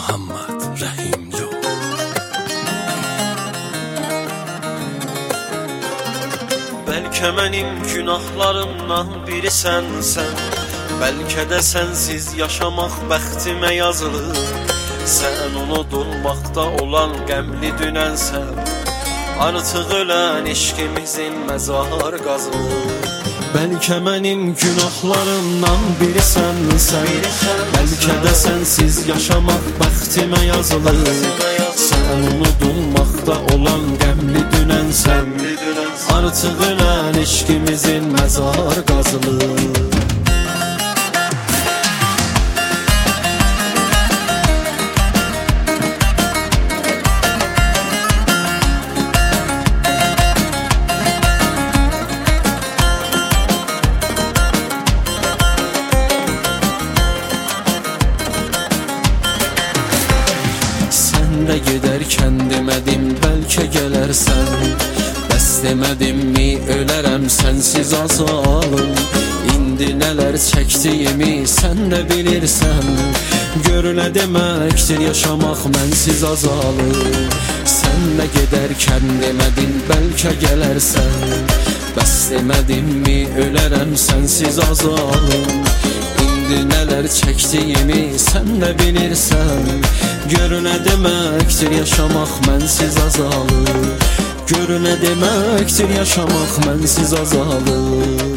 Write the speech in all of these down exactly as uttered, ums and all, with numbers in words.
Muhammed Rəhimli. Bəlkə mənim günahlarımdan biri sənsən, bəlkə də sənsiz yaşamaq bəxtimə yazılır. Sən unudulmaqda olan qəmli dünənsən, artıq ölən eşqimizin məzar qazılır. Bəlkə mənim günahlarımdan biri sənsən, bəlkə də sənsiz yaşamaq bəxtimə yazılır. Sən unudulmaqda olan qəmli dünənsən, artıq ölən eşqimizin məzar qazılır. Də gedərkən demədim bəlkə gələrsən, bəs demədimmi ölərəm sənsiz azalım. İndi nələr çəkdiyimi sən də bilirsən, gör nə deməkdir yaşamaq mənsiz azalım. Sən də gedərkən demədin bəlkə gələrsən, bəs demədimmi ölərəm sənsiz azalım. İndi nələr çəkdiyimi sən də bilirsən, gör nə deməkdir yaşamaq mənsiz azalır. Gör nə deməkdir yaşamaq mənsiz azalır.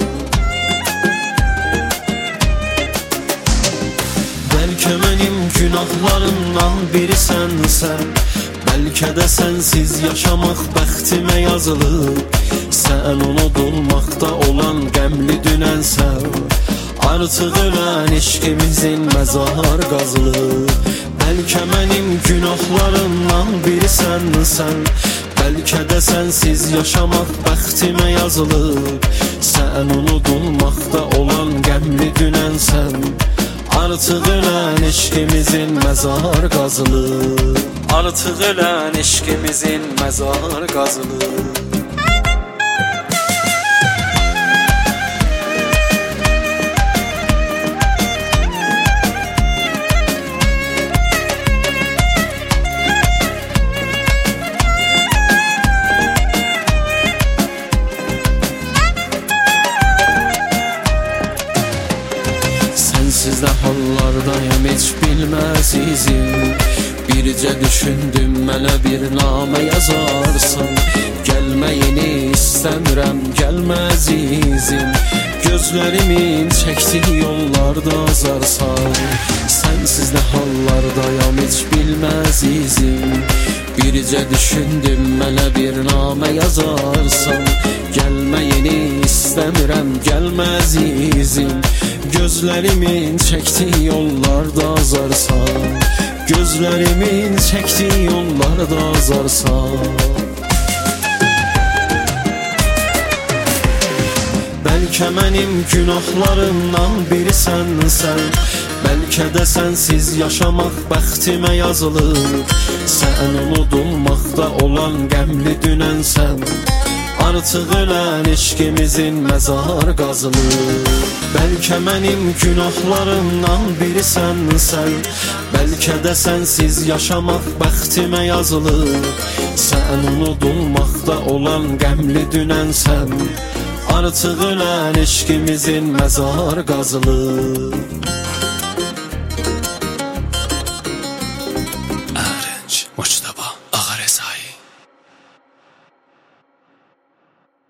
Bəlkə mənim günahlarımdan biri sənsən, bəlkə də sənsiz yaşamaq bəxtimə yazılır. Sən unudulmaqda olan qəmli dünənsən, artıq ölən eşqimizin məzar qazılır. Bəlkə mənim günahlarımdan biri sənsən, bəlkə də sənsiz yaşamaq bəxtimə yazılır. Sən unudulmaqda olan qəmli dünənsən, artıq ölən eşqimizin məzar qazılır. Artıq ölən eşqimizin məzar qazılır. Sənsiz də hallardayım heç bilməz izim. Bircə düşündüm mənə bir namə yazarsan, gəlməyini istəmirəm gəlməz izim. Gözlərimin çəkdiyi yollarda azarsan, sənsiz də hallardayım heç bilməz izim. Bircə düşündüm mənə bir namə yazarsan, gəlməyini istəmirəm gəlməz izim. Gözlərimin çəkdiyi yollarda azarsan, gözlərimin çəkdiyi yollarda azarsan. Bəlkə mənim günahlarımdan biri sənsən, bəlkə də sənsiz yaşamaq bəxtimə yazılır. Sən unudulmaqda olan qəmli dünənsən, artıq ölən eşqimizin məzar qazılır. Bəlkə mənim günahlarımdan biri sənsən, bəlkə də sənsiz yaşamaq bəxtimə yazılır. Sən unudulmaqda olan qəmli dünənsən, artıq ölən eşqimizin məzar qazılır. Ərənc Mustafa.